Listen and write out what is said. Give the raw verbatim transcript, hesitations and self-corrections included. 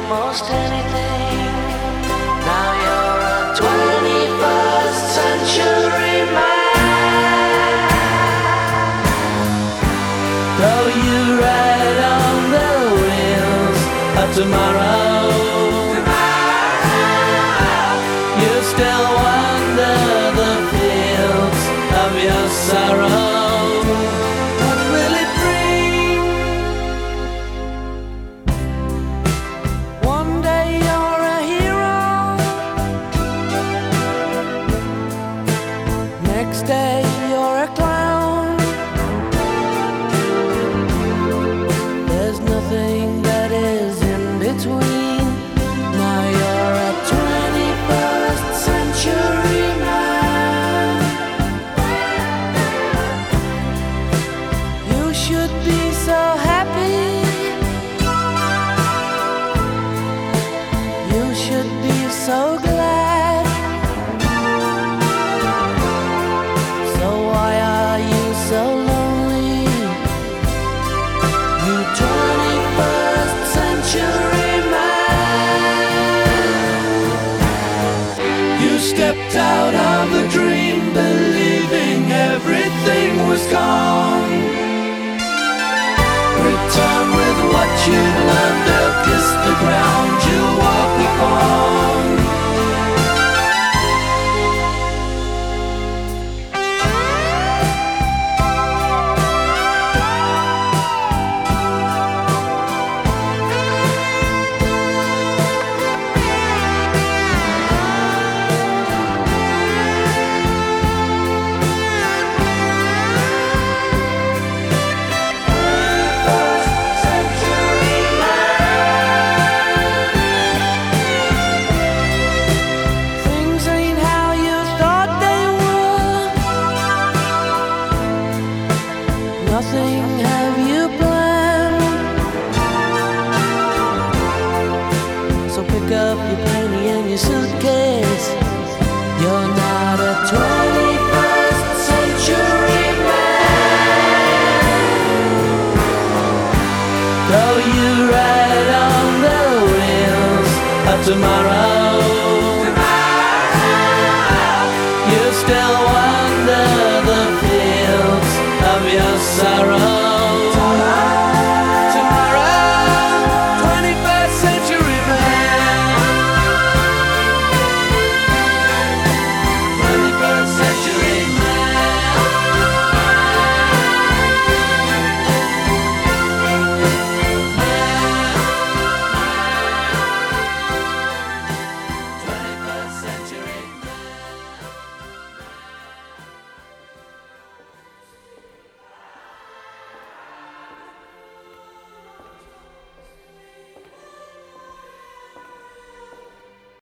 almost anything. Now you're a twenty-first century man. Though you ride on the wheels of tomorrow, you still wander the fields of your sorrow. What will it bring? One day you're a hero, next day you're a clown. There's nothing that is in between. Now you're a twenty-first century man. You should be so happy. You should be so glad. So why are you so lonely? You twenty-first century man. You stepped out of a dream, believing everything was gone. Return with what you learned, or kiss the ground you walk upon. Things ain't how you thought they were. Nothing have you planned. So pick up your penny and your suitcase. You're not a twenty-first century man. Though you ride on the wheels of tomorrow,